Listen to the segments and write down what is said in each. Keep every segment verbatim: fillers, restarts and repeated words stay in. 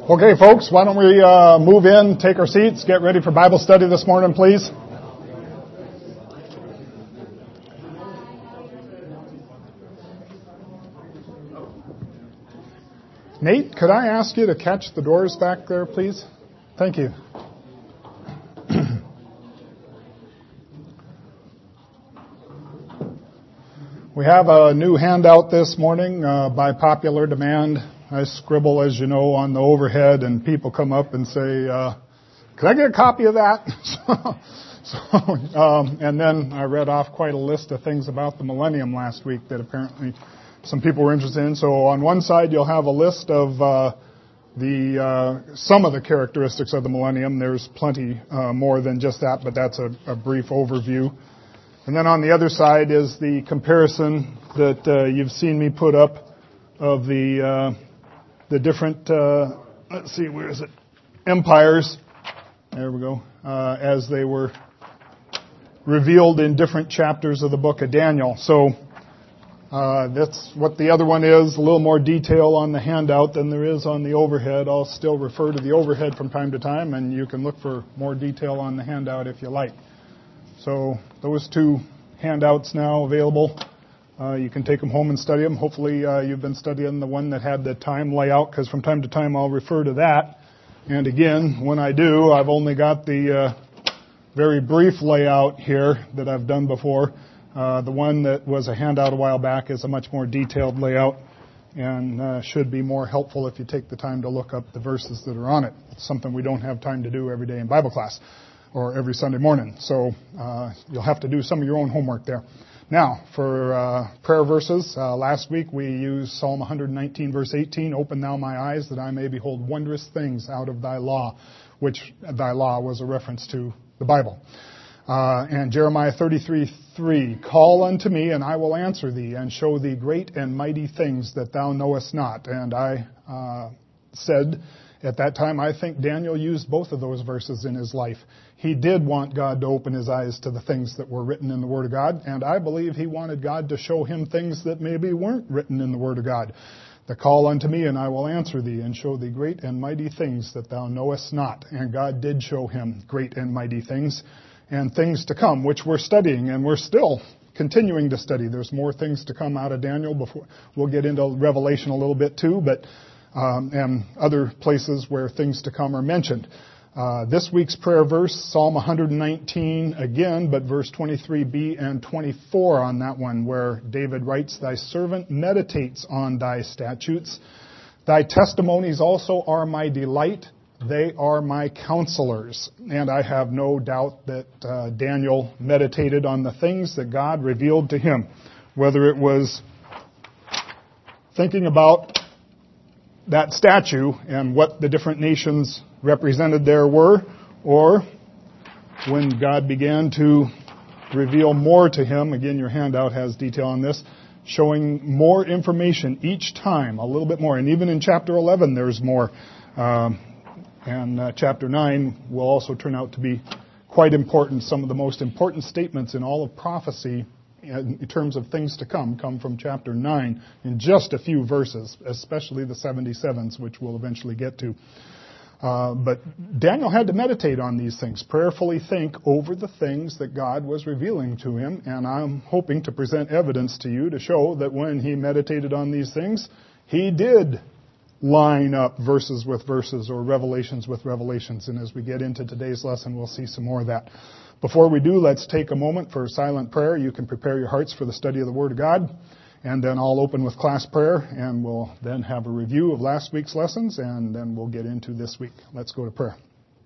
Okay, folks, why don't we uh, move in, take our seats, get ready for Bible study this morning, please. Nate, could I ask you to catch the doors back there, please? Thank you. We have a new handout this morning uh, by popular demand. I scribble, as you know, on the overhead, and people come up and say, uh, "Could I get a copy of that?" so, so um, and then I read off quite a list of things about the millennium last week that apparently some people were interested in. So on one side, you'll have a list of uh, the uh, some of the characteristics of the millennium. There's plenty uh, more than just that, but that's a, a brief overview. And then on the other side is the comparison that uh, you've seen me put up of the uh, the different, uh, let's see, where is it, empires, there we go, uh, as they were revealed in different chapters of the book of Daniel. So uh, that's what the other one is, a little more detail on the handout than there is on the overhead. I'll still refer to the overhead from time to time, and you can look for more detail on the handout if you like. So those two handouts now available. Uh, you can take them home and study them. Hopefully uh, you've been studying the one that had the time layout, because from time to time I'll refer to that. And again, when I do, I've only got the uh, very brief layout here that I've done before. Uh, the one that was a handout a while back is a much more detailed layout and uh, should be more helpful if you take the time to look up the verses that are on it. It's something we don't have time to do every day in Bible class or every Sunday morning. So uh, you'll have to do some of your own homework there. Now, for uh, prayer verses, uh, last week we used Psalm one nineteen, verse eighteen, "Open thou my eyes, that I may behold wondrous things out of thy law," which thy law was a reference to the Bible. Uh, and Jeremiah thirty-three three, "Call unto me, and I will answer thee, and show thee great and mighty things that thou knowest not." And I uh, said at that time, I think Daniel used both of those verses in his life. He did want God to open his eyes to the things that were written in the Word of God, and I believe he wanted God to show him things that maybe weren't written in the Word of God. "The call unto me, and I will answer thee, and show thee great and mighty things that thou knowest not." And God did show him great and mighty things, and things to come, which we're studying, and we're still continuing to study. There's more things to come out of Daniel. Before we'll get into Revelation a little bit too, but um, and other places where things to come are mentioned. Uh, this week's prayer verse, Psalm one nineteen again, but verse twenty-three b and twenty-four on that one, where David writes, "Thy servant meditates on thy statutes. Thy testimonies also are my delight. They are my counselors." And I have no doubt that uh, Daniel meditated on the things that God revealed to him, whether it was thinking about that statue and what the different nations represented there were, or when God began to reveal more to him. Again, your handout has detail on this, showing more information each time, a little bit more. And even in chapter eleven, there's more. Um, and uh, chapter nine will also turn out to be quite important. Some of the most important statements in all of prophecy in terms of things to come, come from chapter nine in just a few verses, especially the seventy-sevens, which we'll eventually get to. Uh, but Daniel had to meditate on these things, prayerfully think over the things that God was revealing to him, and I'm hoping to present evidence to you to show that when he meditated on these things, he did line up verses with verses or revelations with revelations, and as we get into today's lesson, we'll see some more of that. Before we do, let's take a moment for silent prayer. You can prepare your hearts for the study of the Word of God. And then I'll open with class prayer, and we'll then have a review of last week's lessons, and then we'll get into this week. Let's go to prayer.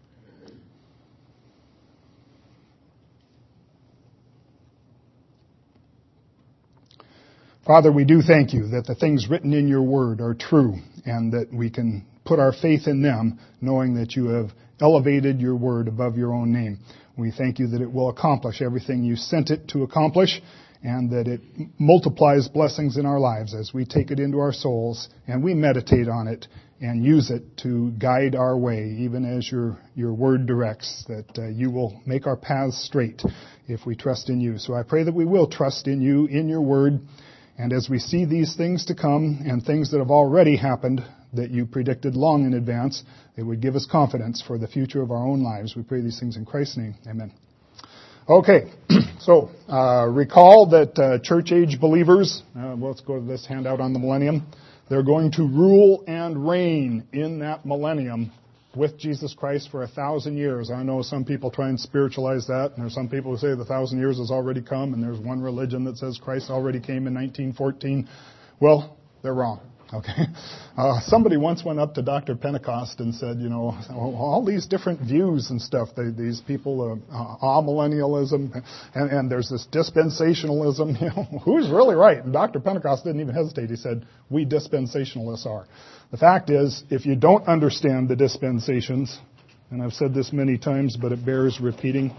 Father, we do thank you that the things written in your Word are true, and that we can put our faith in them, knowing that you have elevated your Word above your own name. We thank you that it will accomplish everything you sent it to accomplish, and that it multiplies blessings in our lives as we take it into our souls and we meditate on it and use it to guide our way, even as your, your word directs, that uh, you will make our paths straight if we trust in you. So I pray that we will trust in you, in your word, and as we see these things to come and things that have already happened, that you predicted long in advance. It would give us confidence for the future of our own lives. We pray these things in Christ's name. Amen. Okay, so uh, recall that uh, church-age believers, uh, well, let's go to this handout on the millennium. They're going to rule and reign in that millennium with Jesus Christ for a thousand years. I know some people try and spiritualize that, and there's some people who say the thousand years has already come, and there's one religion that says Christ already came in nineteen fourteen. Well, they're wrong. Okay. Uh, somebody once went up to Doctor Pentecost and said, you know, all these different views and stuff, they, these people, uh, uh, amillennialism, and, and there's this dispensationalism, you know, who's really right? And Doctor Pentecost didn't even hesitate. He said, we dispensationalists are. The fact is, if you don't understand the dispensations, and I've said this many times, but it bears repeating,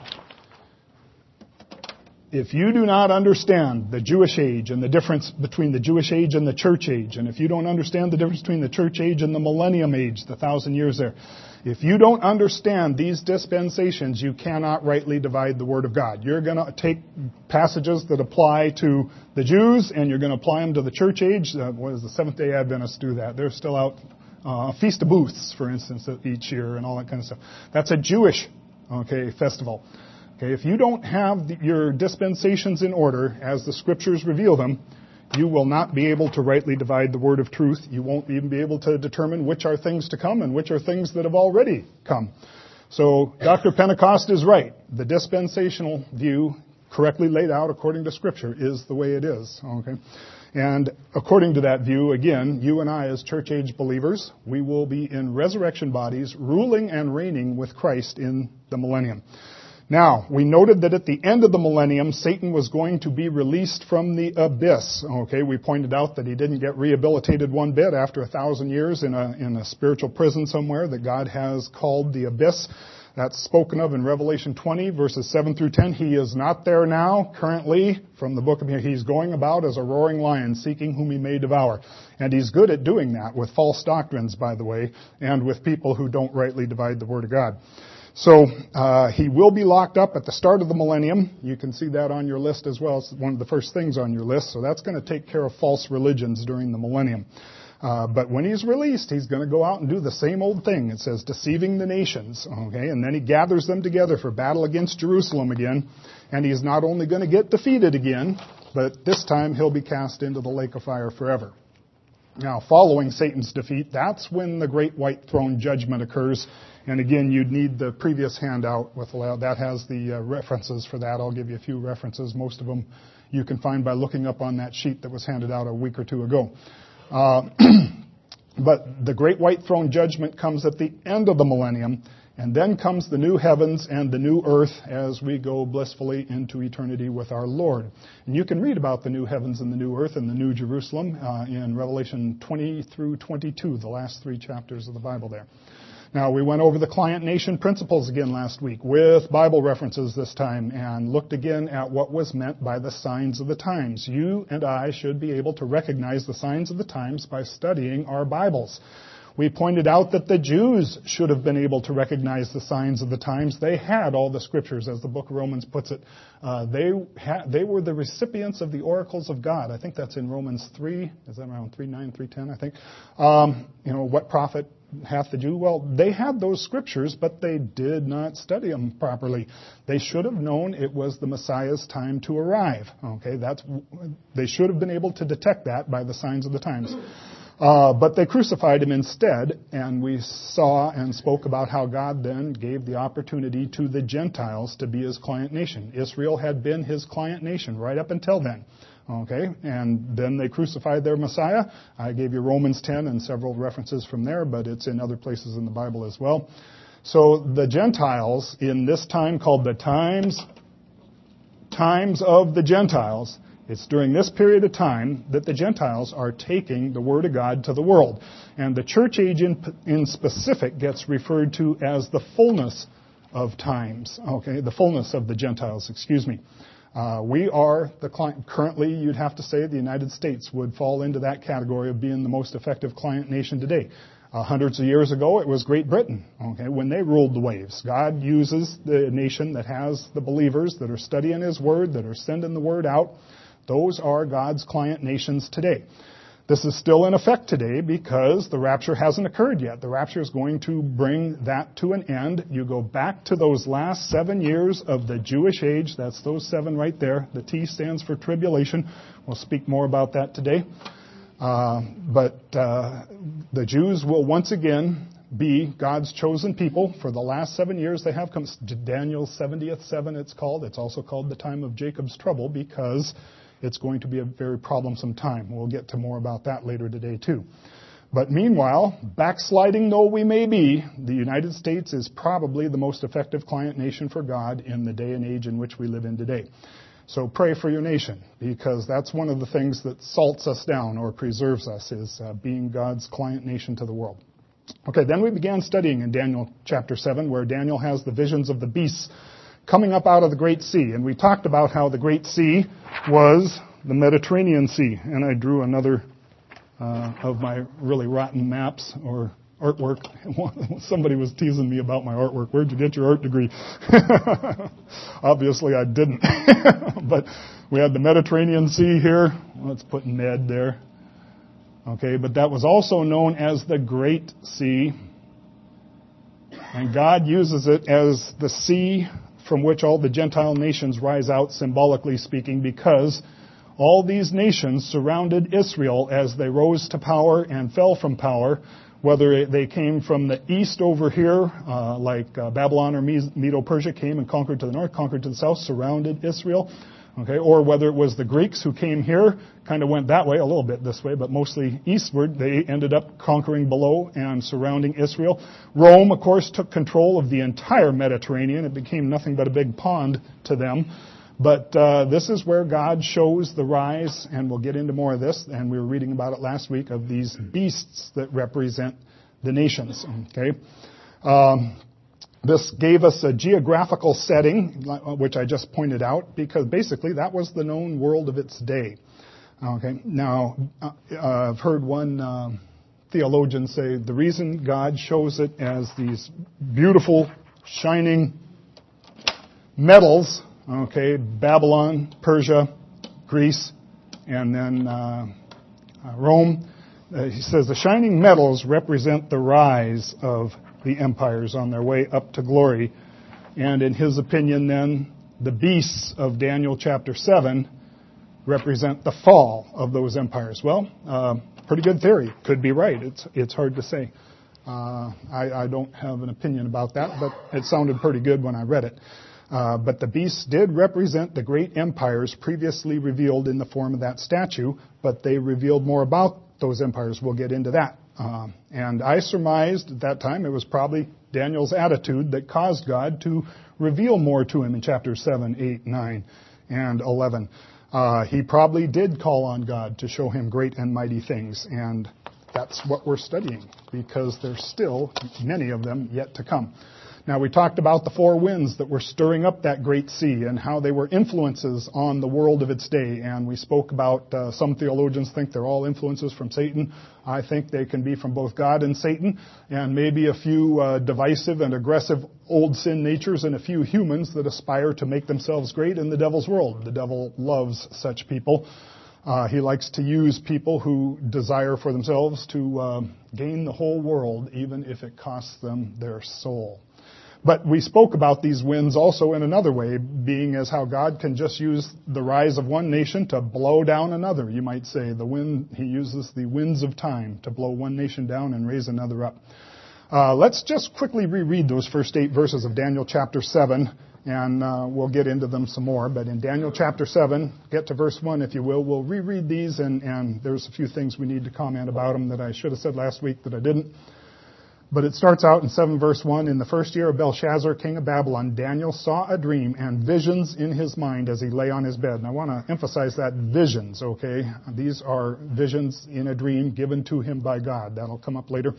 if you do not understand the Jewish age and the difference between the Jewish age and the church age, and if you don't understand the difference between the church age and the millennium age, the thousand years there, if you don't understand these dispensations, you cannot rightly divide the Word of God. You're going to take passages that apply to the Jews, and you're going to apply them to the church age. Uh, what does the Seventh-day Adventists do that? They're still out, uh, Feast of Booths, for instance, each year and all that kind of stuff. That's a Jewish, okay, festival. Okay, if you don't have the, your dispensations in order, as the Scriptures reveal them, you will not be able to rightly divide the word of truth. You won't even be able to determine which are things to come and which are things that have already come. So Doctor Pentecost is right. The dispensational view, correctly laid out according to Scripture, is the way it is. Okay, and according to that view, again, you and I as church-age believers, we will be in resurrection bodies, ruling and reigning with Christ in the millennium. Now, we noted that at the end of the millennium, Satan was going to be released from the abyss. Okay, we pointed out that he didn't get rehabilitated one bit after a thousand years in a, in a spiritual prison somewhere that God has called the abyss. That's spoken of in Revelation twenty, verses seven through ten. He is not there now, currently, from the book of here. He's going about as a roaring lion, seeking whom he may devour. And he's good at doing that with false doctrines, by the way, and with people who don't rightly divide the Word of God. So uh, he will be locked up at the start of the millennium. You can see that on your list as well. It's one of the first things on your list. So that's going to take care of false religions during the millennium. Uh, but when he's released, he's going to go out and do the same old thing. It says deceiving the nations. Okay, and then he gathers them together for battle against Jerusalem again. And he's not only going to get defeated again, but this time he'll be cast into the lake of fire forever. Now, following Satan's defeat, that's when the great white throne judgment occurs. And again, you'd need the previous handout with that has the uh, references for that. I'll give you a few references. Most of them you can find by looking up on that sheet that was handed out a week or two ago. Uh, but the great white throne judgment comes at the end of the millennium, and then comes the new heavens and the new earth as we go blissfully into eternity with our Lord. And you can read about the new heavens and the new earth and the new Jerusalem uh, in Revelation twenty through twenty-two, the last three chapters of the Bible there. Now, we went over the client nation principles again last week with Bible references this time and looked again at what was meant by the signs of the times. You and I should be able to recognize the signs of the times by studying our Bibles. We pointed out that the Jews should have been able to recognize the signs of the times. They had all the Scriptures, as the book of Romans puts it. Uh, they ha- they were the recipients of the oracles of God. I think that's in Romans three. Is that around three nine, three ten, I think? Um, you know, what profit hath the Jew? Well, they had those Scriptures, but they did not study them properly. They should have known it was the Messiah's time to arrive. Okay, that's they should have been able to detect that by the signs of the times. Uh, but they crucified him instead, and we saw and spoke about how God then gave the opportunity to the Gentiles to be his client nation. Israel had been his client nation right up until then. Okay, and then they crucified their Messiah. I gave you Romans ten and several references from there, but it's in other places in the Bible as well. So the Gentiles, in this time called the times, times of the Gentiles, it's during this period of time that the Gentiles are taking the Word of God to the world. And the church age in, in specific gets referred to as the fullness of times. Okay, the fullness of the Gentiles, excuse me. Uh, we are the client. Currently, you'd have to say the United States would fall into that category of being the most effective client nation today. Uh, hundreds of years ago, it was Great Britain, okay, when they ruled the waves. God uses the nation that has the believers that are studying His Word, that are sending the Word out. Those are God's client nations today. This is still in effect today because the rapture hasn't occurred yet. The rapture is going to bring that to an end. You go back to those last seven years of the Jewish age. That's those seven right there. The T stands for tribulation. We'll speak more about that today. Uh, but uh, the Jews will once again be God's chosen people for the last seven years. They have come. Daniel's seventieth seven, it's called. It's also called the time of Jacob's trouble because it's going to be a very problemsome time. We'll get to more about that later today, too. But meanwhile, backsliding though we may be, the United States is probably the most effective client nation for God in the day and age in which we live in today. So pray for your nation, because that's one of the things that salts us down or preserves us, is uh, being God's client nation to the world. Okay, then we began studying in Daniel chapter seven, where Daniel has the visions of the beasts coming up out of the Great Sea. And we talked about how the Great Sea was the Mediterranean Sea. And I drew another uh, of my really rotten maps or artwork. Somebody was teasing me about my artwork. Where'd you get your art degree? Obviously I didn't. But we had the Mediterranean Sea here. Let's put Med there. Okay, but that was also known as the Great Sea. And God uses it as the sea from which all the Gentile nations rise out, symbolically speaking, because all these nations surrounded Israel as they rose to power and fell from power, whether they came from the east over here, uh, like uh, Babylon or Medo-Persia came and conquered to the north, conquered to the south, surrounded Israel. Okay, or whether it was the Greeks who came here, kind of went that way, a little bit this way, but mostly eastward. They ended up conquering below and surrounding Israel. Rome, of course, took control of the entire Mediterranean. It became nothing but a big pond to them. But uh, this is where God shows the rise, and we'll get into more of this, and we were reading about it last week, of these beasts that represent the nations. Okay. Um, This gave us a geographical setting, which I just pointed out, because basically that was the known world of its day. Okay. Now, uh, I've heard one uh, theologian say the reason God shows it as these beautiful, shining metals, okay, Babylon, Persia, Greece, and then uh, uh, Rome, uh, he says the shining metals represent the rise of the empires on their way up to glory. And in his opinion, then, the beasts of Daniel chapter seven represent the fall of those empires. Well, uh, pretty good theory. Could be right. It's it's hard to say. Uh, I, I don't have an opinion about that, but it sounded pretty good when I read it. Uh, but the beasts did represent the great empires previously revealed in the form of that statue, but they revealed more about those empires. We'll get into that. Um, and I surmised at that time it was probably Daniel's attitude that caused God to reveal more to him in chapters seven, eight, nine, and eleven. Uh, he probably did call on God to show him great and mighty things, and that's what we're studying, because there's still many of them yet to come. Now, we talked about the four winds that were stirring up that great sea and how they were influences on the world of its day. And we spoke about, uh, some theologians think they're all influences from Satan. I think they can be from both God and Satan, and maybe a few uh, divisive and aggressive old sin natures and a few humans that aspire to make themselves great in the devil's world. The devil loves such people. Uh, he likes to use people who desire for themselves to uh, gain the whole world, even if it costs them their soul. But we spoke about these winds also in another way, being as how God can just use the rise of one nation to blow down another. You might say the wind, he uses the winds of time to blow one nation down and raise another up. Uh, let's just quickly reread those first eight verses of Daniel chapter seven, and uh, we'll get into them some more. But in Daniel chapter seven, get to verse one if you will. We'll reread these, and, and there's a few things we need to comment about them that I should have said last week that I didn't. But it starts out in seven verse one, in the first year of Belshazzar, king of Babylon, Daniel saw a dream and visions in his mind as he lay on his bed. And I want to emphasize that visions, okay? These are visions in a dream given to him by God. That'll come up later.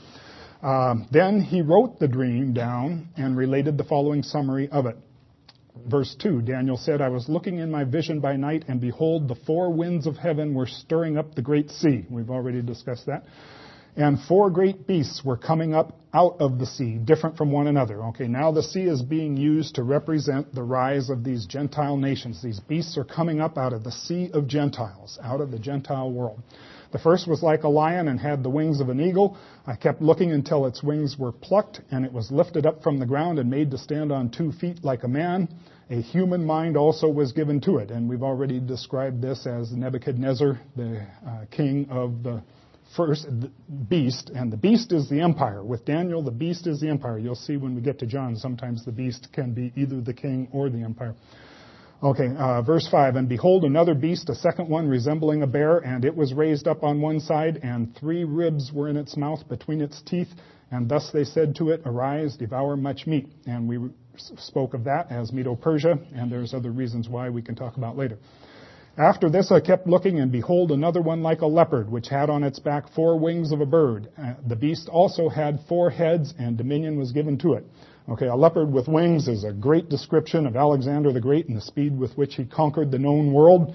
Um, then he wrote the dream down and related the following summary of it. Verse two, Daniel said, I was looking in my vision by night, and behold, the four winds of heaven were stirring up the great sea. We've already discussed that. And four great beasts were coming up out of the sea, different from one another. Okay, now the sea is being used to represent the rise of these Gentile nations. These beasts are coming up out of the sea of Gentiles, out of the Gentile world. The first was like a lion and had the wings of an eagle. I kept looking until its wings were plucked, and it was lifted up from the ground and made to stand on two feet like a man. A human mind also was given to it. And we've already described this as Nebuchadnezzar, the uh, king of the first beast. And the beast is the empire. With Daniel, the beast is the empire. You'll see when we get to John, sometimes the beast can be either the king or the empire. Okay, uh, verse five, and behold, another beast, a second one, resembling a bear, and it was raised up on one side, and three ribs were in its mouth between its teeth, and thus they said to it, arise, devour much meat. And we spoke of that as Medo-Persia, and there's other reasons why we can talk about later. After this I kept looking, and behold, another one like a leopard, which had on its back four wings of a bird. Uh, the beast also had four heads, and dominion was given to it. Okay, a leopard with wings is a great description of Alexander the Great and the speed with which he conquered the known world.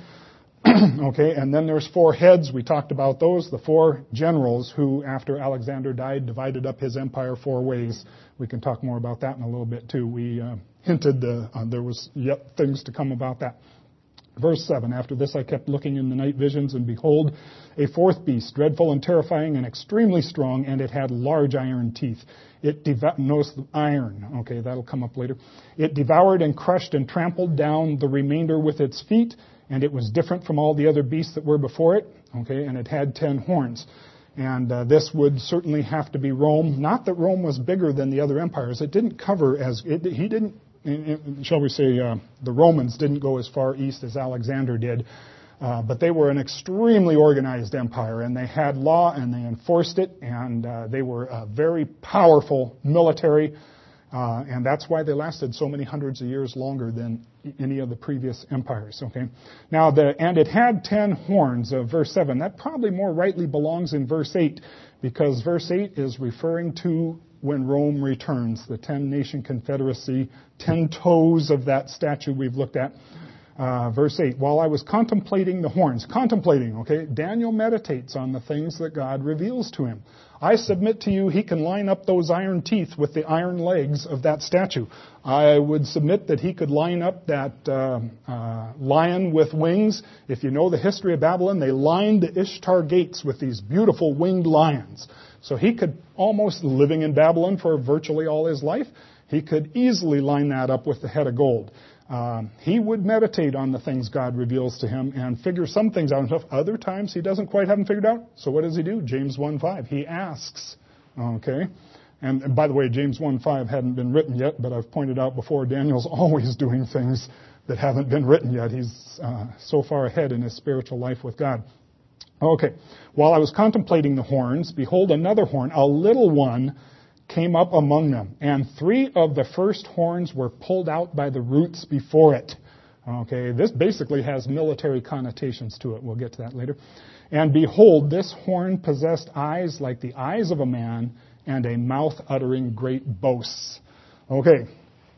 Okay, and then there's four heads. We talked about those, the four generals who, after Alexander died, divided up his empire four ways. We can talk more about that in a little bit, too. We uh, hinted uh, uh, there was yet things to come about that. Verse seven, after this I kept looking in the night visions, and behold, a fourth beast, dreadful and terrifying and extremely strong, and it had large iron teeth. It dev- notice the iron, okay, that'll come up later. It devoured and crushed and trampled down the remainder with its feet, and it was different from all the other beasts that were before it, okay, and it had ten horns. And uh, this would certainly have to be Rome. Not that Rome was bigger than the other empires. It didn't cover as, it, he didn't, shall we say, uh, the Romans didn't go as far east as Alexander did. Uh, but they were an extremely organized empire, and they had law, and they enforced it, and uh, they were a very powerful military, uh, and that's why they lasted so many hundreds of years longer than any of the previous empires. Okay, now the and it had ten horns. Of verse seven. That probably more rightly belongs in verse eight, because verse eight is referring to when Rome returns, the ten-nation confederacy, ten toes of that statue we've looked at. Uh, verse eight, while I was contemplating the horns, contemplating, okay, Daniel meditates on the things that God reveals to him. I submit to you he can line up those iron teeth with the iron legs of that statue. I would submit that he could line up that uh, uh, lion with wings. If you know the history of Babylon, they lined the Ishtar gates with these beautiful winged lions. So he could almost, living in Babylon for virtually all his life, he could easily line that up with the head of gold. Um, he would meditate on the things God reveals to him and figure some things out himself. Other times he doesn't quite have them figured out. So what does he do? James one five. He asks. Okay. And, and by the way, James one five hadn't been written yet, but I've pointed out before, Daniel's always doing things that haven't been written yet. He's uh, so far ahead in his spiritual life with God. Okay. While I was contemplating the horns, behold, another horn, a little one, came up among them, and three of the first horns were pulled out by the roots before it. Okay, this basically has military connotations to it. We'll get to that later. And behold, this horn possessed eyes like the eyes of a man, and a mouth uttering great boasts. Okay,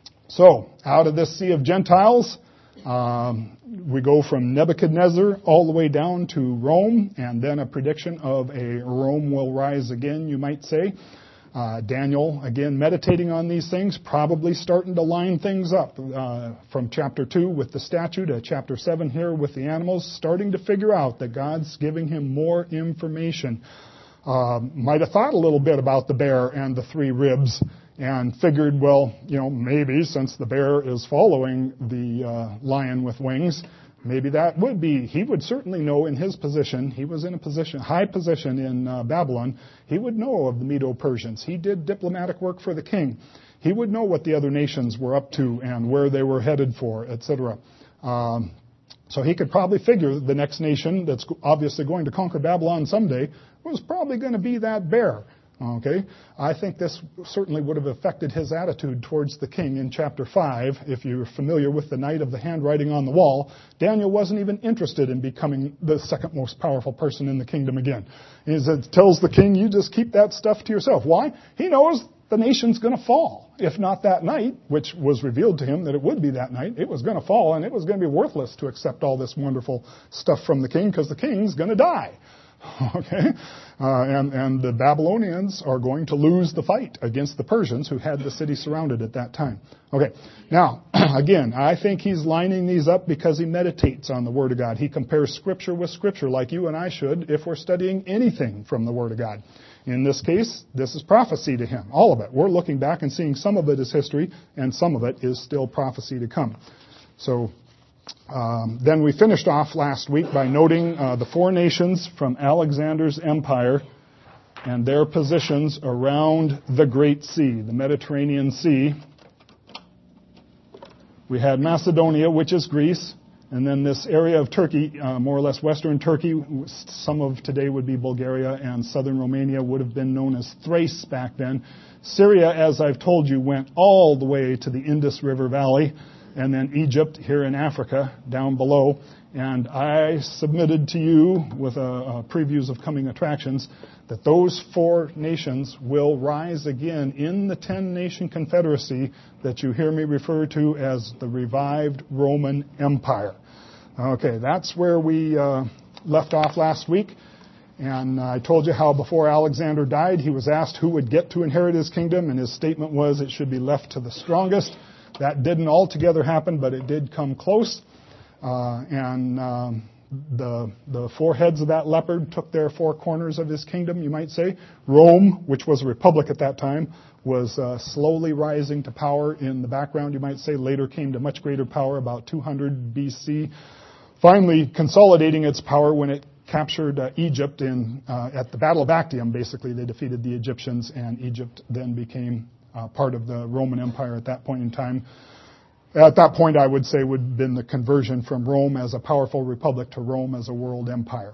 so out of this sea of Gentiles, um, we go from Nebuchadnezzar all the way down to Rome, and then a prediction of a Rome will rise again, you might say. Uh, Daniel, again, meditating on these things, probably starting to line things up uh, from chapter two with the statue to chapter seven here with the animals, starting to figure out that God's giving him more information. Uh, might have thought a little bit about the bear and the three ribs and figured, well, you know, maybe since the bear is following the uh, lion with wings, maybe that would be, he would certainly know in his position, he was in a position, high position in uh, Babylon, he would know of the Medo-Persians. He did diplomatic work for the king. He would know what the other nations were up to and where they were headed for, et cetera. Um, so he could probably figure the next nation that's obviously going to conquer Babylon someday was probably going to be that bear. Okay, I think this certainly would have affected his attitude towards the king in chapter five. If you're familiar with the night of the handwriting on the wall, Daniel wasn't even interested in becoming the second most powerful person in the kingdom again. He tells the king, you just keep that stuff to yourself. Why? He knows the nation's going to fall. If not that night, which was revealed to him that it would be that night, it was going to fall, and it was going to be worthless to accept all this wonderful stuff from the king because the king's going to die. Okay? Uh, and, and the Babylonians are going to lose the fight against the Persians who had the city surrounded at that time. Okay. Now, again, I think he's lining these up because he meditates on the Word of God. He compares Scripture with Scripture like you and I should if we're studying anything from the Word of God. In this case, this is prophecy to him. All of it. We're looking back and seeing some of it is history and some of it is still prophecy to come. So, Um, then we finished off last week by noting uh, the four nations from Alexander's empire and their positions around the Great Sea, the Mediterranean Sea. We had Macedonia, which is Greece, and then this area of Turkey, uh, more or less western Turkey, some of today would be Bulgaria, and southern Romania would have been known as Thrace back then. Syria, as I've told you, went all the way to the Indus River Valley, and then Egypt here in Africa down below. And I submitted to you with a, a previews of coming attractions that those four nations will rise again in the ten-nation confederacy that you hear me refer to as the revived Roman Empire. Okay, that's where we uh, left off last week. And I told you how before Alexander died, he was asked who would get to inherit his kingdom, and his statement was it should be left to the strongest. That didn't altogether happen, but it did come close. Uh, and um, the the four heads of that leopard took their four corners of his kingdom, you might say. Rome, which was a republic at that time, was uh, slowly rising to power in the background, you might say. Later came to much greater power, about two hundred B C. Finally consolidating its power when it captured uh, Egypt in uh, at the Battle of Actium. Basically, they defeated the Egyptians, and Egypt then became Uh, part of the Roman Empire at that point in time. At that point, I would say would have been the conversion from Rome as a powerful republic to Rome as a world empire.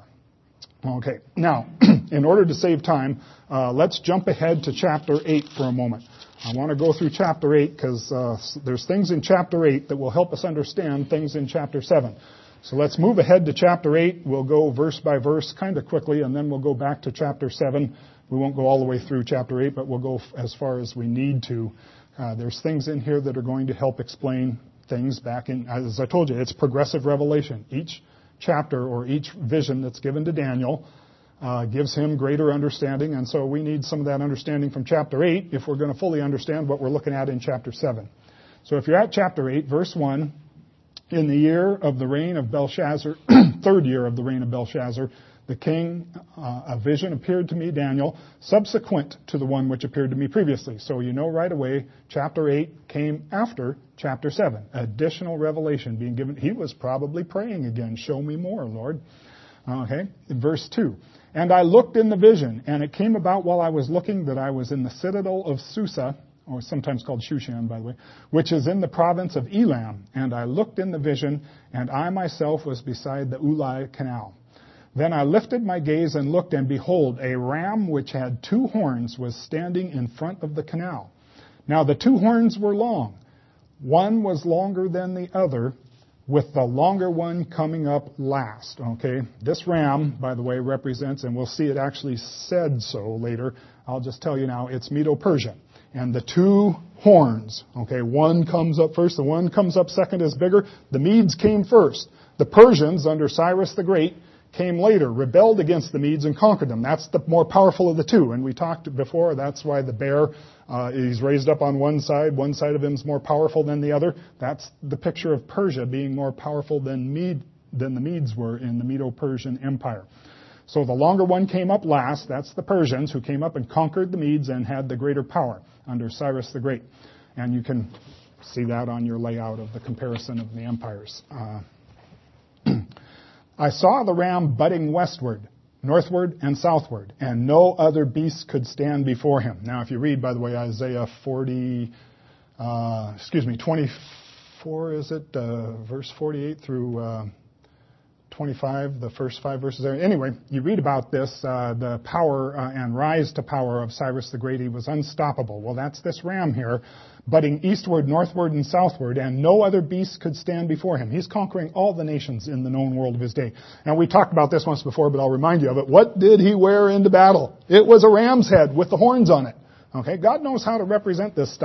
Okay, now, in order to save time, uh, let's jump ahead to chapter eight for a moment. I want to go through chapter eight because uh, there's things in chapter eight that will help us understand things in chapter seven. So let's move ahead to chapter eight. We'll go verse by verse kind of quickly, and then we'll go back to chapter seven. We won't go all the way through chapter eight, but we'll go as far as we need to. Uh, there's things in here that are going to help explain things back in, as I told you, it's progressive revelation. Each chapter or each vision that's given to Daniel uh, gives him greater understanding, and so we need some of that understanding from chapter eight if we're going to fully understand what we're looking at in chapter seven. So if you're at chapter eight, verse one, in the year of the reign of Belshazzar, third year of the reign of Belshazzar, the king, uh, a vision appeared to me, Daniel, subsequent to the one which appeared to me previously. So you know right away, chapter eight came after chapter seven. Additional revelation being given. He was probably praying again, show me more, Lord. Okay, verse two. And I looked in the vision, and it came about while I was looking that I was in the citadel of Susa, or sometimes called Shushan, by the way, which is in the province of Elam. And I looked in the vision, and I myself was beside the Ulai canal. Then I lifted my gaze and looked, and behold, a ram which had two horns was standing in front of the canal. Now the two horns were long. One was longer than the other, with the longer one coming up last. Okay, this ram, by the way, represents, and we'll see it actually said so later, I'll just tell you now, it's Medo-Persian. And the two horns, okay, one comes up first, the one comes up second is bigger. The Medes came first. The Persians, under Cyrus the Great, came later, rebelled against the Medes and conquered them. That's the more powerful of the two. And we talked before, that's why the bear, uh, is raised up on one side. One side of him is more powerful than the other. That's the picture of Persia being more powerful than Mede, than the Medes were in the Medo-Persian Empire. So the longer one came up last. That's the Persians who came up and conquered the Medes and had the greater power under Cyrus the Great. And you can see that on your layout of the comparison of the empires. Uh, I saw the ram butting westward, northward, and southward, and no other beast could stand before him. Now, if you read, by the way, Isaiah forty, uh, excuse me, twenty-four, is it, uh, verse forty-eight through uh, twenty-five, the first five verses there. Anyway, you read about this, uh, the power uh, and rise to power of Cyrus the Great. He was unstoppable. Well, that's this ram here, butting eastward, northward, and southward, and no other beast could stand before him. He's conquering all the nations in the known world of his day. And we talked about this once before, but I'll remind you of it. What did he wear into battle? It was a ram's head with the horns on it. Okay, God knows how to represent this stuff.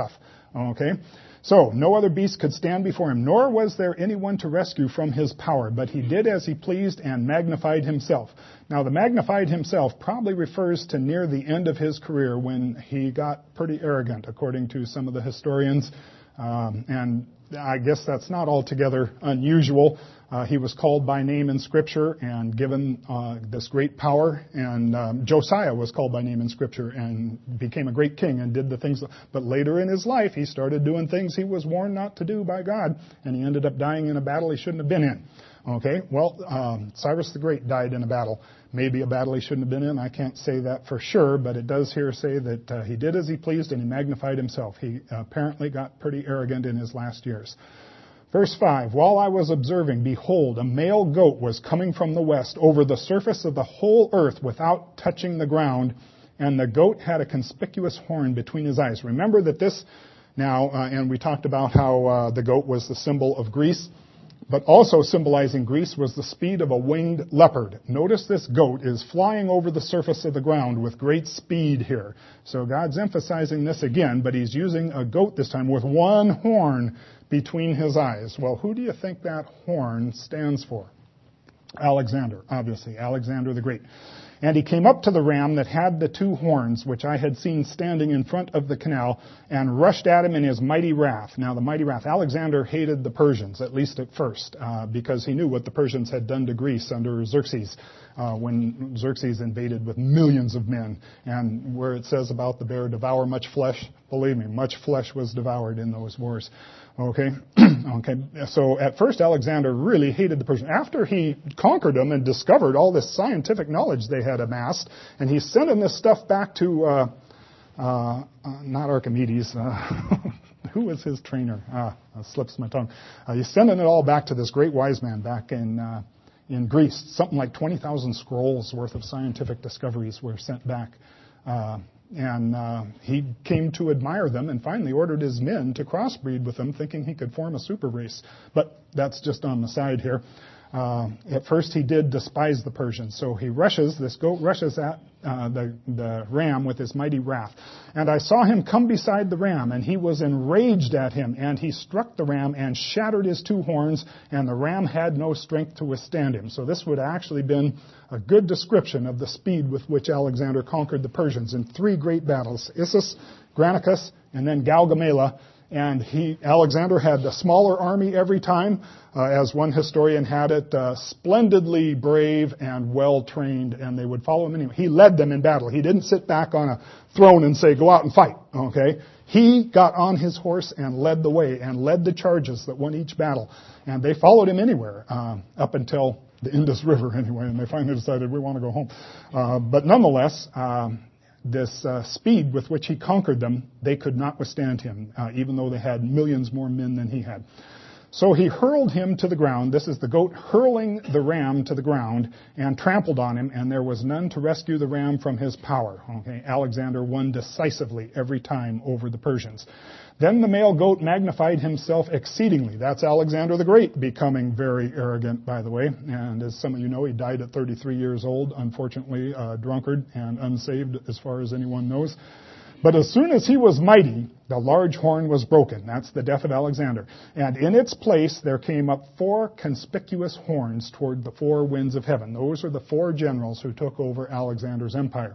Okay? So, no other beast could stand before him, nor was there anyone to rescue from his power, but he did as he pleased and magnified himself. Now, the magnified himself probably refers to near the end of his career when he got pretty arrogant, according to some of the historians. Um, and I guess that's not altogether unusual. Uh, he was called by name in Scripture and given uh, this great power. And um, Josiah was called by name in Scripture and became a great king and did the things. But later in his life, he started doing things he was warned not to do by God, and he ended up dying in a battle he shouldn't have been in. Okay, well, um, Cyrus the Great died in a battle. Maybe a battle he shouldn't have been in. I can't say that for sure, but it does here say that uh, he did as he pleased and he magnified himself. He uh, apparently got pretty arrogant in his last years. Verse five, while I was observing, behold, a male goat was coming from the west over the surface of the whole earth without touching the ground, and the goat had a conspicuous horn between his eyes. Remember that this now, uh, and we talked about how uh, the goat was the symbol of Greece, but also symbolizing Greece was the speed of a winged leopard. Notice this goat is flying over the surface of the ground with great speed here. So God's emphasizing this again, but he's using a goat this time with one horn between his eyes. Well, who do you think that horn stands for? Alexander, obviously, Alexander the Great. And he came up to the ram that had the two horns, which I had seen standing in front of the canal, and rushed at him in his mighty wrath. Now, the mighty wrath. Alexander hated the Persians, at least at first, uh, because he knew what the Persians had done to Greece under Xerxes, uh, when Xerxes invaded with millions of men. And where it says about the bear devour much flesh, believe me, much flesh was devoured in those wars. Okay, okay. So at first, Alexander really hated the Persians. After he conquered them and discovered all this scientific knowledge they had amassed, and he's sending this stuff back to uh, uh, uh, not Archimedes. Uh, who was his trainer? Ah, that slips my tongue. Uh, he's sending it all back to this great wise man back in uh, in Greece. Something like twenty thousand scrolls worth of scientific discoveries were sent back. Uh, And uh, he came to admire them and finally ordered his men to crossbreed with them, thinking he could form a super race. But that's just on the side here. Uh, at first he did despise the Persians. So he rushes, this goat rushes at uh, the, the ram with his mighty wrath. And I saw him come beside the ram, and he was enraged at him. And he struck the ram and shattered his two horns, and the ram had no strength to withstand him. So this would have actually been a good description of the speed with which Alexander conquered the Persians in three great battles, Issus, Granicus, and then Gaugamela. And he, Alexander had the smaller army every time, uh, as one historian had it, uh, splendidly brave and well-trained, and they would follow him anyway. He led them in battle. He didn't sit back on a throne and say, go out and fight, okay? He got on his horse and led the way and led the charges that won each battle. And they followed him anywhere, uh, up until the Indus River anyway, and they finally decided, we want to go home. Uh, but nonetheless, um, this uh, speed with which he conquered them, they could not withstand him, uh, even though they had millions more men than he had. So he hurled him to the ground. This is the goat hurling the ram to the ground and trampled on him, and there was none to rescue the ram from his power. Okay, Alexander won decisively every time over the Persians. Then the male goat magnified himself exceedingly. That's Alexander the Great becoming very arrogant, by the way. And as some of you know, he died at thirty-three years old, unfortunately, a drunkard and unsaved as far as anyone knows. But as soon as he was mighty, the large horn was broken. That's the death of Alexander. And in its place there came up four conspicuous horns toward the four winds of heaven. Those are the four generals who took over Alexander's empire.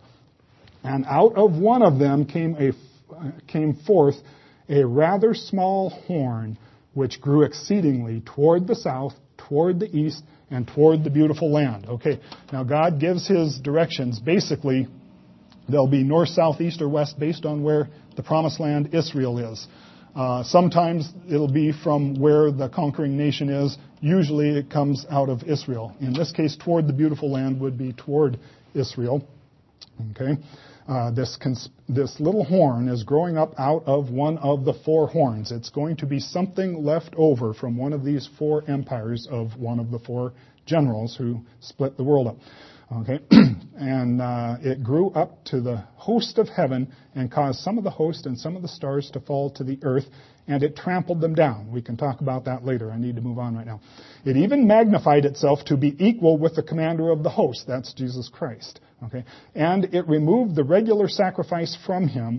And out of one of them came a came forth a rather small horn, which grew exceedingly toward the south, toward the east, and toward the beautiful land. Okay, now God gives his directions. Basically, they'll be north, south, east, or west based on where the promised land Israel is. Uh, sometimes it'll be from where the conquering nation is. Usually it comes out of Israel. In this case, toward the beautiful land would be toward Israel. Okay. Uh, this cons- this little horn is growing up out of one of the four horns. It's going to be something left over from one of these four empires of one of the four generals who split the world up. Okay, and uh, it grew up to the host of heaven and caused some of the host and some of the stars to fall to the earth, and it trampled them down. We can talk about that later. I need to move on right now. It even magnified itself to be equal with the commander of the host. That's Jesus Christ. Okay, and it removed the regular sacrifice from him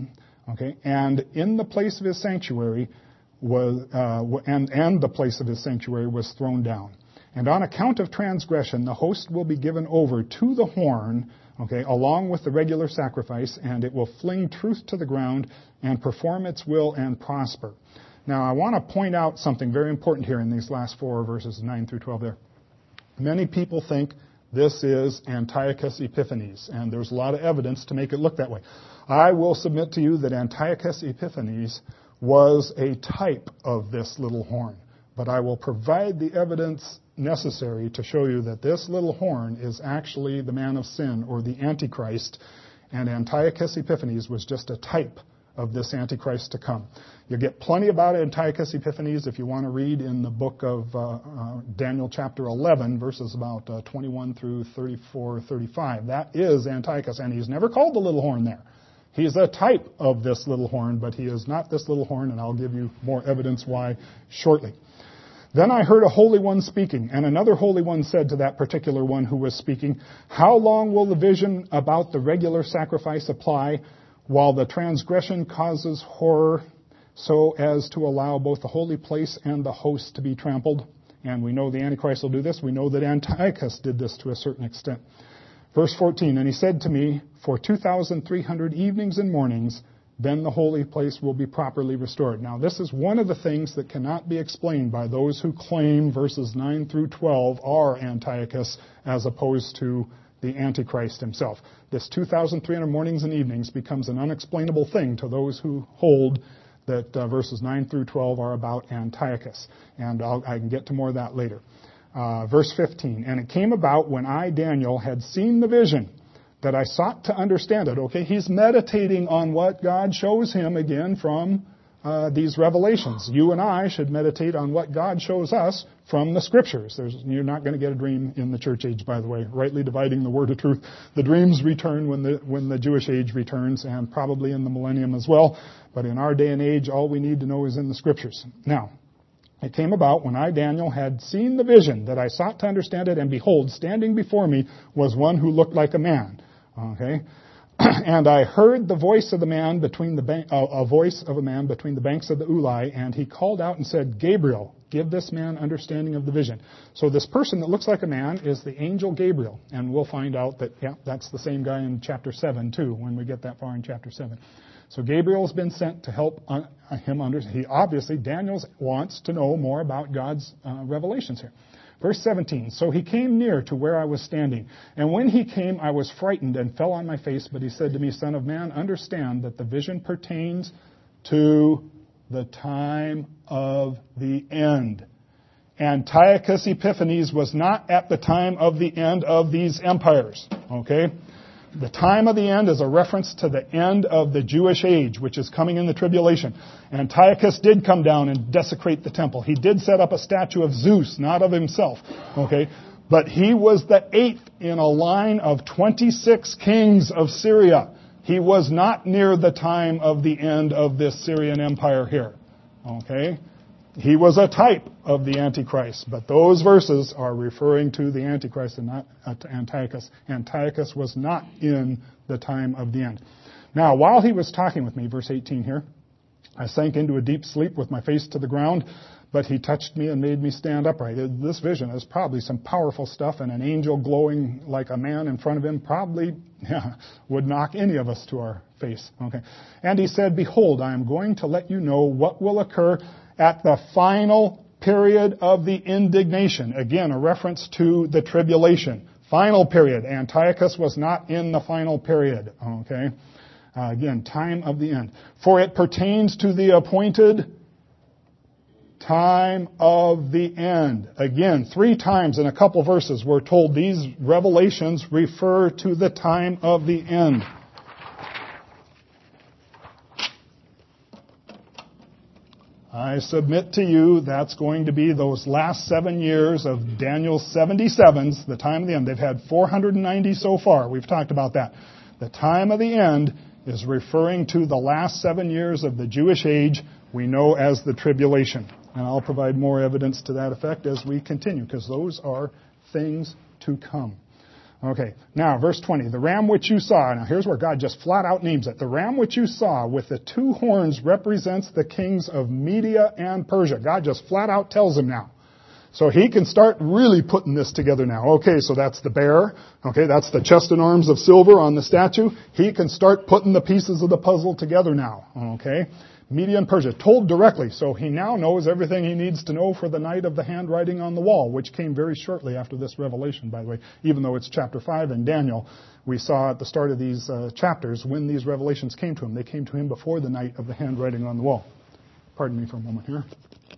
Okay, and in the place of his sanctuary was, uh, and, and the place of his sanctuary was thrown down. And on account of transgression, the host will be given over to the horn, okay, along with the regular sacrifice, and it will fling truth to the ground and perform its will and prosper. Now, I want to point out something very important here in these last four verses, nine through twelve there. Many people think this is Antiochus Epiphanes, and there's a lot of evidence to make it look that way. I will submit to you that Antiochus Epiphanes was a type of this little horn, but I will provide the evidence necessary to show you that this little horn is actually the man of sin, or the Antichrist, and Antiochus Epiphanes was just a type of this Antichrist to come. You'll get plenty about Antiochus Epiphanes if you want to read in the book of uh, uh, Daniel chapter eleven, verses about uh, twenty-one through thirty-four, thirty-five. That is Antiochus, and he's never called the little horn there. He's a type of this little horn, but he is not this little horn, and I'll give you more evidence why shortly. Then I heard a holy one speaking, and another holy one said to that particular one who was speaking, "How long will the vision about the regular sacrifice apply, while the transgression causes horror, so as to allow both the holy place and the host to be trampled?" And we know the Antichrist will do this. We know that Antiochus did this to a certain extent. Verse fourteen, "And he said to me, for two thousand three hundred evenings and mornings, then the holy place will be properly restored." Now, this is one of the things that cannot be explained by those who claim verses nine through twelve are Antiochus as opposed to the Antichrist himself. This two thousand three hundred mornings and evenings becomes an unexplainable thing to those who hold that uh, verses nine through twelve are about Antiochus. And I'll, I can get to more of that later. Uh, verse fifteen, "And it came about when I, Daniel, had seen the vision, that I sought to understand it." Okay, he's meditating on what God shows him again from uh, these revelations. You and I should meditate on what God shows us from the Scriptures. There's, you're not going to get a dream in the church age, by the way. Rightly dividing the word of truth. The dreams return when the when the Jewish age returns, and probably in the millennium as well. But in our day and age, all we need to know is in the Scriptures. Now, it came about when I, Daniel, had seen the vision, that I sought to understand it, and behold, standing before me was one who looked like a man. Okay, and I heard the voice of the man between the bank, uh, a voice of a man between the banks of the Ulai, and he called out and said, "Gabriel, give this man understanding of the vision." So this person that looks like a man is the angel Gabriel, and we'll find out that yeah, that's the same guy in chapter seven too, when we get that far in chapter seven. So Gabriel's been sent to help un- him understand. He obviously Daniel wants to know more about God's uh, revelations here. Verse seventeen, "So he came near to where I was standing. And when he came, I was frightened and fell on my face. But he said to me, 'Son of man, understand that the vision pertains to the time of the end.'" Antiochus Epiphanes was not at the time of the end of these empires. Okay? The time of the end is a reference to the end of the Jewish age, which is coming in the tribulation. Antiochus did come down and desecrate the temple. He did set up a statue of Zeus, not of himself. Okay? But he was the eighth in a line of twenty-six kings of Syria. He was not near the time of the end of this Syrian empire here. Okay? He was a type of the Antichrist, but those verses are referring to the Antichrist and not to Antiochus. Antiochus was not in the time of the end. Now, while he was talking with me, verse eighteen here, I sank into a deep sleep with my face to the ground, but he touched me and made me stand upright. This vision is probably some powerful stuff, and an angel glowing like a man in front of him probably yeah, would knock any of us to our face. Okay. And he said, "Behold, I am going to let you know what will occur at the final period of the indignation." Again, a reference to the tribulation. Final period. Antiochus was not in the final period. Okay? Uh, again, time of the end. "For it pertains to the appointed time of the end." Again, three times in a couple verses we're told these revelations refer to the time of the end. I submit to you that's going to be those last seven years of Daniel's seventy-sevens, the time of the end. They've had four hundred ninety so far. We've talked about that. The time of the end is referring to the last seven years of the Jewish age we know as the tribulation. And I'll provide more evidence to that effect as we continue, because those are things to come. Okay, now verse twenty. The ram which you saw, now here's where God just flat out names it. The ram which you saw with the two horns represents the kings of Media and Persia. God just flat out tells him now. So he can start really putting this together now. Okay, so that's the bear. Okay, that's the chest and arms of silver on the statue. He can start putting the pieces of the puzzle together now. Okay, Media and Persia, told directly. So he now knows everything he needs to know for the night of the handwriting on the wall, which came very shortly after this revelation, by the way. Even though it's chapter five in Daniel, we saw at the start of these uh, chapters when these revelations came to him. They came to him before the night of the handwriting on the wall. Pardon me for a moment here.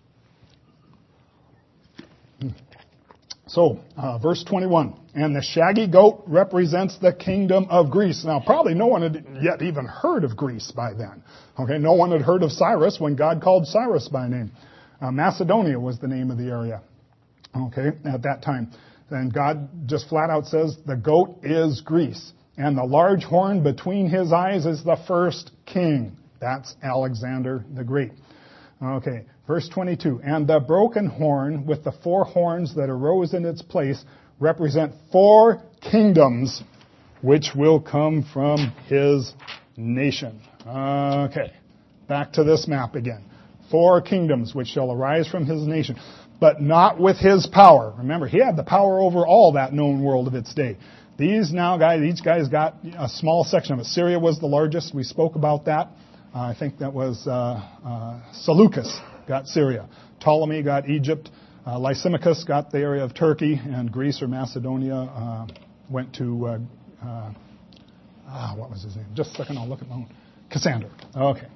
So, uh, verse twenty-one, and the shaggy goat represents the kingdom of Greece. Now, probably no one had yet even heard of Greece by then. Okay, no one had heard of Cyrus when God called Cyrus by name. Uh, Macedonia was the name of the area, okay, at that time. And God just flat out says, the goat is Greece. And the large horn between his eyes is the first king. That's Alexander the Great. Okay, verse twenty-two, and the broken horn with the four horns that arose in its place represent four kingdoms which will come from his nation. Okay, back to this map again. Four kingdoms which shall arise from his nation, but not with his power. Remember, he had the power over all that known world of its day. These now guys, each guy's got a small section of it. Syria was the largest. We spoke about that. Uh, I think that was uh, uh, Seleucus got Syria. Ptolemy got Egypt. Uh, Lysimachus got the area of Turkey. And Greece or Macedonia uh, went to, uh, uh, ah, what was his name? Just a second, I'll look at my own. Cassander. Okay.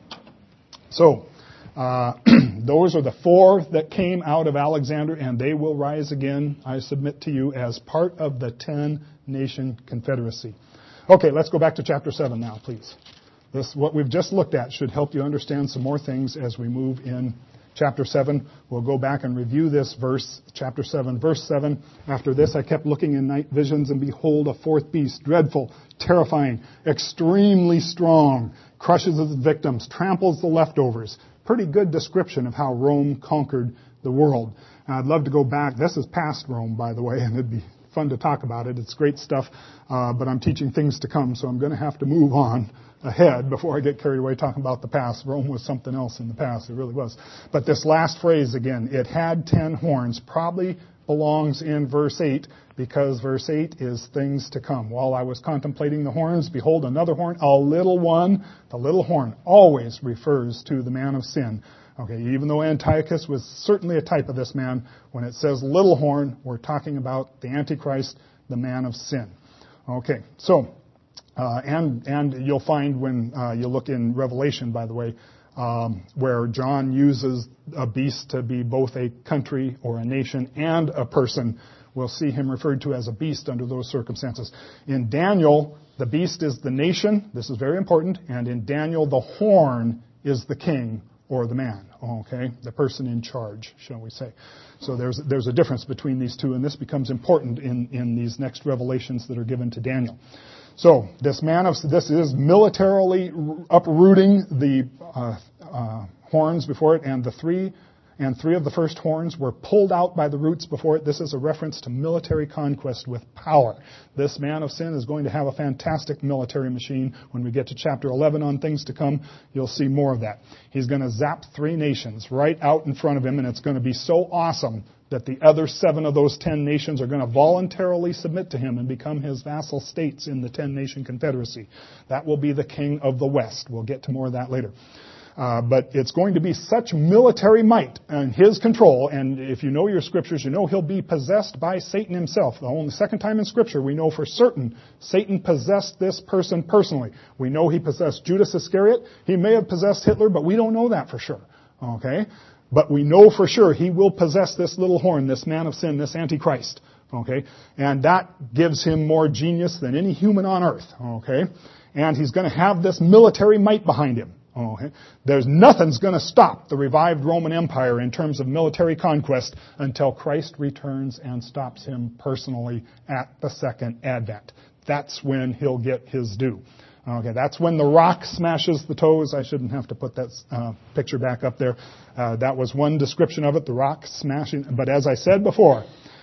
So, uh, those are the four that came out of Alexander, and they will rise again, I submit to you, as part of the ten-nation confederacy. Okay, let's go back to chapter seven now, please. This, what we've just looked at should help you understand some more things as we move in chapter seven. We'll go back and review this verse, chapter seven, verse seven. After this, I kept looking in night visions, and behold, a fourth beast, dreadful, terrifying, extremely strong, crushes its victims, tramples the leftovers. Pretty good description of how Rome conquered the world. And I'd love to go back. This is past Rome, by the way, and it'd be fun to talk about it. It's great stuff, uh, but I'm teaching things to come, so I'm going to have to move on ahead before I get carried away talking about the past. Rome was something else in the past. It really was. But this last phrase again, it had ten horns, probably belongs in verse eight, because verse eight is things to come. While I was contemplating the horns, behold, another horn, a little one. The little horn always refers to the man of sin. Okay, even though Antiochus was certainly a type of this man, when it says little horn, we're talking about the Antichrist, the man of sin. Okay, so, uh, and and you'll find when uh, you look in Revelation, by the way, um, where John uses a beast to be both a country or a nation and a person, we'll see him referred to as a beast under those circumstances. In Daniel, the beast is the nation. This is very important. And in Daniel, the horn is the king or the man, okay? The person in charge, shall we say. So there's there's a difference between these two, and this becomes important in, in these next revelations that are given to Daniel. So this man of this is militarily uprooting the uh, uh, horns before it, and the three and three of the first horns were pulled out by the roots before it. This is a reference to military conquest with power. This man of sin is going to have a fantastic military machine. When we get to chapter eleven on things to come, you'll see more of that. He's going to zap three nations right out in front of him, and it's going to be so awesome that the other seven of those ten nations are going to voluntarily submit to him and become his vassal states in the ten-nation confederacy. That will be the king of the West. We'll get to more of that later. Uh, but it's going to be such military might and his control, and if you know your scriptures, you know he'll be possessed by Satan himself. The only second time in scripture we know for certain Satan possessed this person personally. We know he possessed Judas Iscariot. He may have possessed Hitler, but we don't know that for sure. Okay? But we know for sure he will possess this little horn, this man of sin, this Antichrist. Okay? And that gives him more genius than any human on earth. Okay? And he's going to have this military might behind him. Okay. There's nothing's going to stop the revived Roman Empire in terms of military conquest until Christ returns and stops him personally at the second advent. That's when he'll get his due. Okay, that's when the rock smashes the toes. I shouldn't have to put that uh, picture back up there. Uh, that was one description of it, the rock smashing. But as I said before,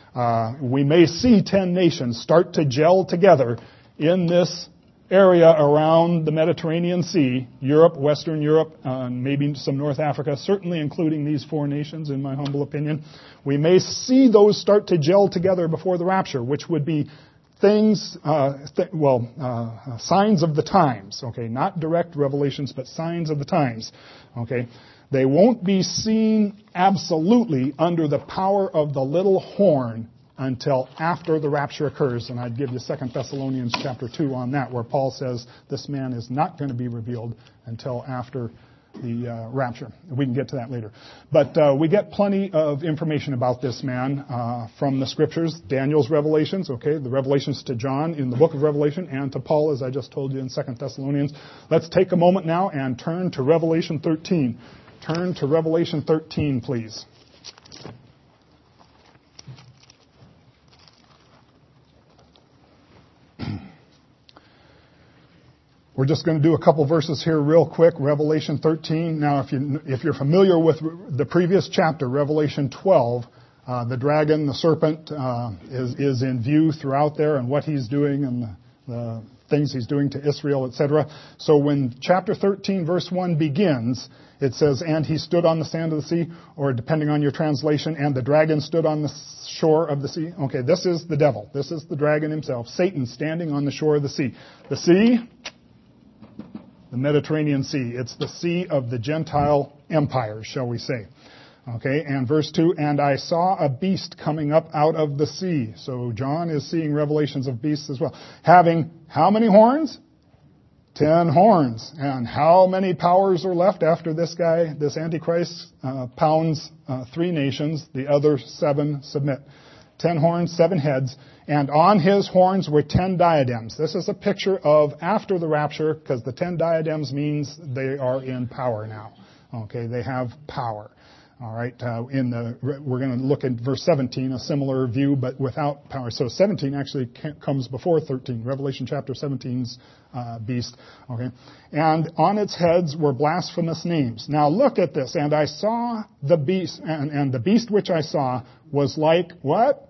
Uh, we may see ten nations start to gel together in this area around the Mediterranean Sea, Europe, Western Europe, uh, maybe some North Africa, certainly including these four nations, in my humble opinion. We may see those start to gel together before the rapture, which would be things, uh, th- well, uh, signs of the times, okay, not direct revelations, but signs of the times, okay. They won't be seen absolutely under the power of the little horn until after the rapture occurs. And I'd give you Second Thessalonians chapter two on that, where Paul says this man is not going to be revealed until after the uh, rapture. We can get to that later. But uh, we get plenty of information about this man uh, from the Scriptures, Daniel's revelations, okay, the revelations to John in the book of Revelation, and to Paul, as I just told you in Second Thessalonians. Let's take a moment now and turn to Revelation thirteen. Turn to Revelation thirteen, please. We're just going to do a couple verses here real quick. Revelation thirteen. Now, if you if you're familiar with the previous chapter, Revelation twelve, uh, the dragon, the serpent, uh, is is in view throughout there, and what he's doing and the, the things he's doing to Israel, et cetera. So when chapter thirteen, verse one begins, it says, "And he stood on the sand of the sea," or depending on your translation, "and the dragon stood on the shore of the sea." Okay, this is the devil. This is the dragon himself, Satan, standing on the shore of the sea. The sea. The Mediterranean Sea. It's the sea of the Gentile empires, shall we say. Okay, and verse two, "And I saw a beast coming up out of the sea." So John is seeing revelations of beasts as well. Having how many horns? Ten horns. And how many powers are left after this guy, this Antichrist, uh, pounds uh, three nations? The other seven submit. Ten horns, seven heads, and on his horns were ten diadems. This is a picture of after the rapture, because the ten diadems means they are in power now. Okay, they have power. All right, uh, in the we're going to look at verse seventeen, a similar view, but without power. So seventeen actually comes before thirteen. Revelation chapter seventeen's uh, beast. Okay, and on its heads were blasphemous names. Now look at this. And I saw the beast, and, and the beast which I saw was like what?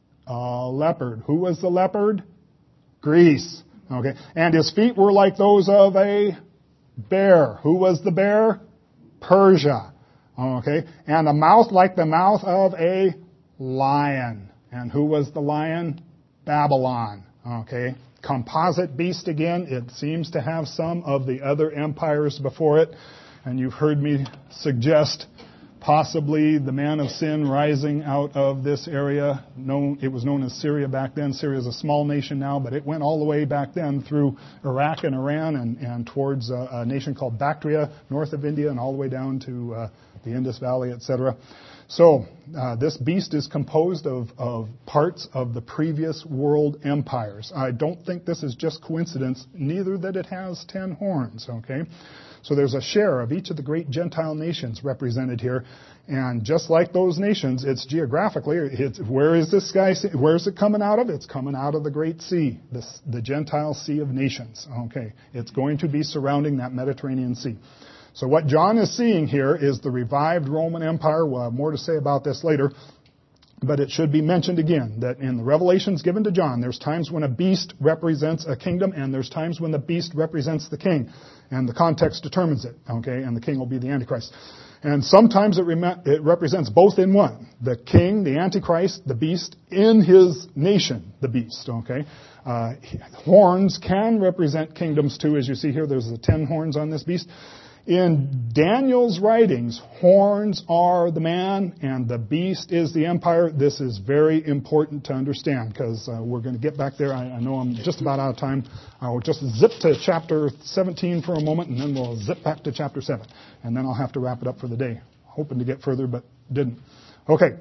A leopard. Who was the leopard? Greece. Okay. And his feet were like those of a bear. Who was the bear? Persia. Okay. And a mouth like the mouth of a lion. And who was the lion? Babylon. Okay. Composite beast again. It seems to have some of the other empires before it. And you've heard me suggest possibly the man of sin rising out of this area. Known, it was known as Syria back then. Syria is a small nation now, but it went all the way back then through Iraq and Iran and, and towards a, a nation called Bactria, north of India, and all the way down to uh, the Indus Valley, et cetera. So uh, this beast is composed of, of parts of the previous world empires. I don't think this is just coincidence, neither that it has ten horns, okay? So there's a share of each of the great Gentile nations represented here. And just like those nations, it's geographically, it's, where is this guy, where is it coming out of? It's coming out of the Great Sea, the, the Gentile Sea of Nations. Okay, it's going to be surrounding that Mediterranean Sea. So what John is seeing here is the revived Roman Empire. We'll have more to say about this later. But it should be mentioned again that in the revelations given to John, there's times when a beast represents a kingdom, and there's times when the beast represents the king. And the context determines it, okay? And the king will be the Antichrist. And sometimes it, rem- it represents both in one. The king, the Antichrist, the beast, in his nation, the beast, okay? Uh, horns can represent kingdoms too, as you see here. There's the ten horns on this beast. In Daniel's writings, horns are the man and the beast is the empire. This is very important to understand because uh, we're going to get back there. I, I know I'm just about out of time. I'll just zip to chapter seventeen for a moment and then we'll zip back to chapter seven. And then I'll have to wrap it up for the day. Hoping to get further, but didn't. Okay,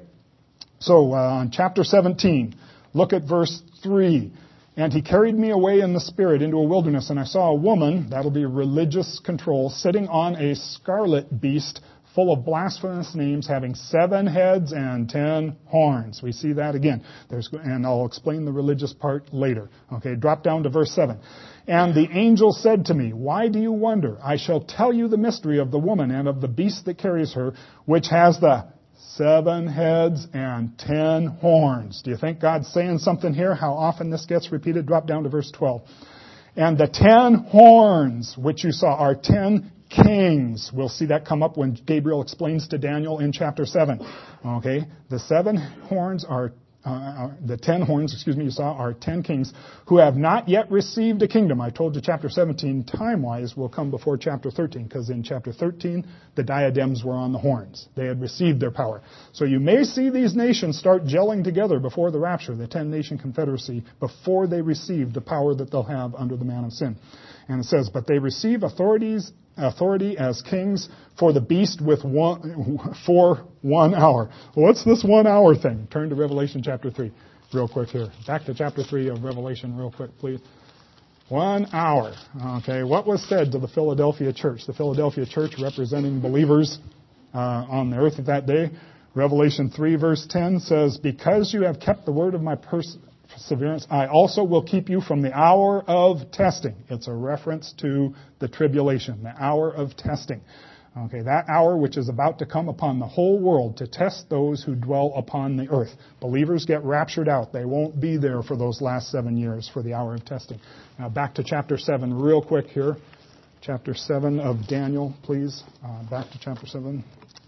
so uh, on chapter seventeen, look at verse three. "And he carried me away in the Spirit into a wilderness, and I saw a woman," that'll be religious control, "sitting on a scarlet beast full of blasphemous names, having seven heads and ten horns." We see that again. There's, and I'll explain the religious part later. Okay, drop down to verse seven. "And the angel said to me, Why do you wonder? I shall tell you the mystery of the woman and of the beast that carries her, which has the Seven heads and ten horns. Do you think God's saying something here? How often this gets repeated? Drop down to verse twelve. And the ten horns which you saw are ten kings. We'll see that come up when Gabriel explains to Daniel in chapter seven. Okay, the seven horns are Uh, the ten horns, excuse me, you saw are ten kings who have not yet received a kingdom. I told you chapter seventeen, time-wise, will come before chapter thirteen, because in chapter thirteen, the diadems were on the horns. They had received their power. So you may see these nations start gelling together before the rapture, the ten-nation confederacy, before they receive the power that they'll have under the man of sin. And it says, but they receive authorities authority as kings for the beast with one for one hour. Well, what's this one hour thing? Turn to Revelation chapter three real quick here. Back to chapter three of Revelation real quick, please. One hour. Okay, what was said to the Philadelphia church? The Philadelphia church representing believers uh, on the earth at that day. Revelation three verse ten says, because you have kept the word of my pers- perseverance, I also will keep you from the hour of testing. It's a reference to the tribulation, the hour of testing. Okay, that hour which is about to come upon the whole world to test those who dwell upon the earth. Believers get raptured out. They won't be there for those last seven years for the hour of testing. Now back to chapter seven real quick here. Chapter seven of Daniel, please. Uh, back to chapter seven.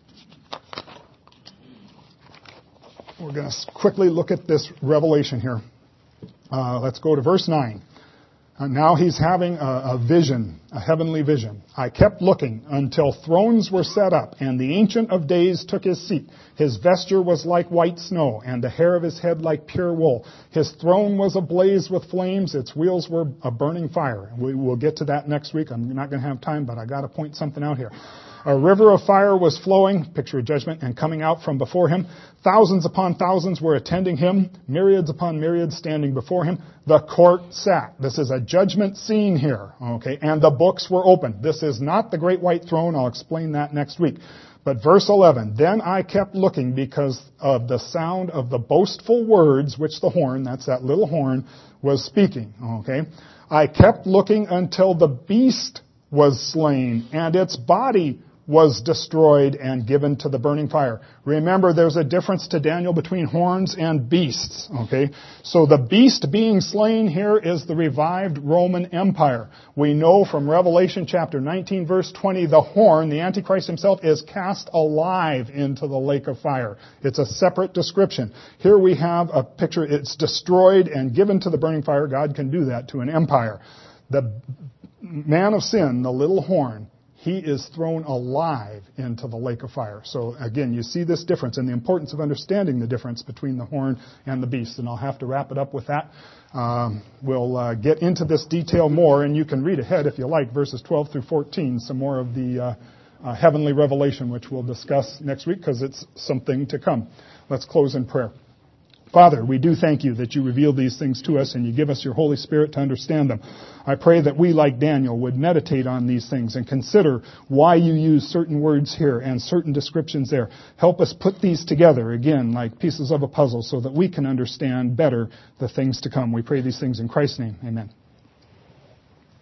We're going to quickly look at this revelation here. Uh, let's go to verse nine. Uh, now he's having a, a vision, a heavenly vision. I kept looking until thrones were set up, and the Ancient of Days took his seat. His vesture was like white snow, and the hair of his head like pure wool. His throne was ablaze with flames. Its wheels were a burning fire. We will get to that next week. I'm not going to have time, but I got to point something out here. A river of fire was flowing, picture of judgment, and coming out from before him. Thousands upon thousands were attending him, myriads upon myriads standing before him. The court sat. This is a judgment scene here, okay? And the books were opened. This is not the great white throne. I'll explain that next week. But verse eleven, then I kept looking because of the sound of the boastful words which the horn, that's that little horn, was speaking, okay? I kept looking until the beast was slain and its body was destroyed and given to the burning fire. Remember, there's a difference to Daniel between horns and beasts, okay? So the beast being slain here is the revived Roman Empire. We know from Revelation chapter nineteen, verse twenty, the horn, the Antichrist himself, is cast alive into the lake of fire. It's a separate description. Here we have a picture, it's destroyed and given to the burning fire. God can do that to an empire. The man of sin, the little horn, he is thrown alive into the lake of fire. So again, you see this difference and the importance of understanding the difference between the horn and the beast. And I'll have to wrap it up with that. Um, we'll uh, get into this detail more, and you can read ahead if you like, verses twelve through fourteen, some more of the uh, uh, heavenly revelation, which we'll discuss next week because it's something to come. Let's close in prayer. Father, we do thank you that you reveal these things to us and you give us your Holy Spirit to understand them. I pray that we, like Daniel, would meditate on these things and consider why you use certain words here and certain descriptions there. Help us put these together, again, like pieces of a puzzle so that we can understand better the things to come. We pray these things in Christ's name. Amen.